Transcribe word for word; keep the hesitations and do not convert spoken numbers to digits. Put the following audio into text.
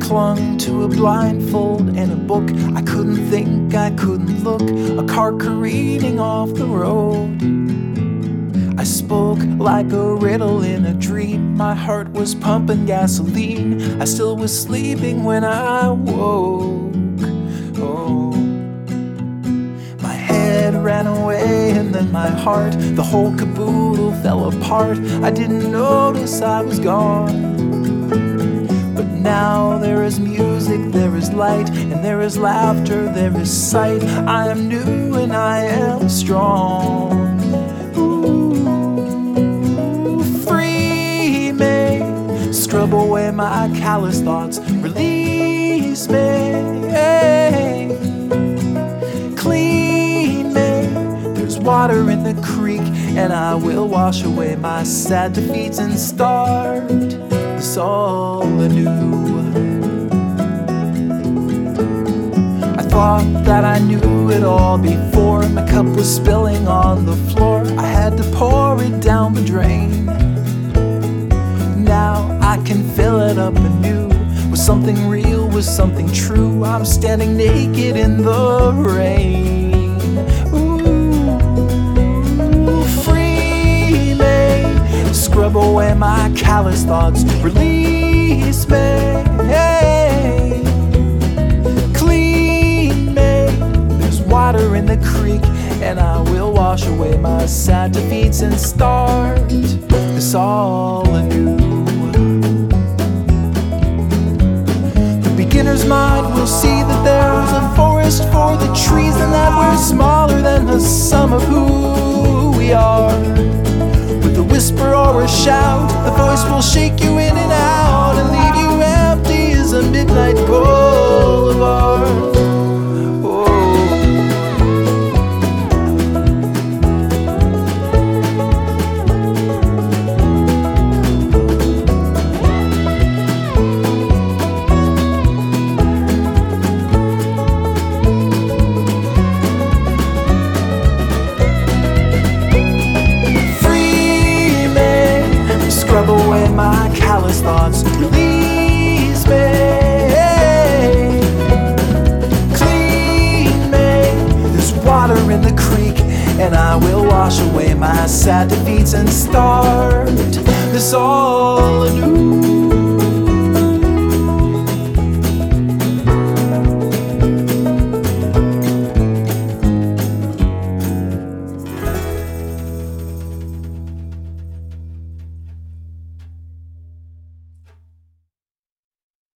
clung to a blindfold and a book. I couldn't think, I couldn't look. A car careening off the road. I spoke like a riddle in a dream. My heart was pumping gasoline. I still was sleeping when I woke. Oh, my head ran away and then my heart, the whole caboodle fell apart. I didn't notice I was gone. But now there is music, there is light, and there is laughter, there is sight. I am new and I am strong. Scrub away my callous thoughts, release me, clean me. There's water in the creek, and I will wash away my sad defeats and start this all anew. I thought that I knew it all before. My cup was spilling on the floor. I had to pour it down the drain. Now I can fill it up anew with something real, with something true. I'm standing naked in the rain. Ooh, free me, scrub away my callous thoughts, release me, hey. Clean me. There's water in the creek, and I will wash away my sad defeats and start this all anew. Beginner's mind will see that there's a forest for the trees, and that we're smaller than the sum of who we are. With a whisper or a shout, the voice will shake you in and out and leave you empty as a midnight boulevard. Scrub away my callous thoughts, release me, clean me. There's water in the creek, and I will wash away my sad defeats and start this all anew.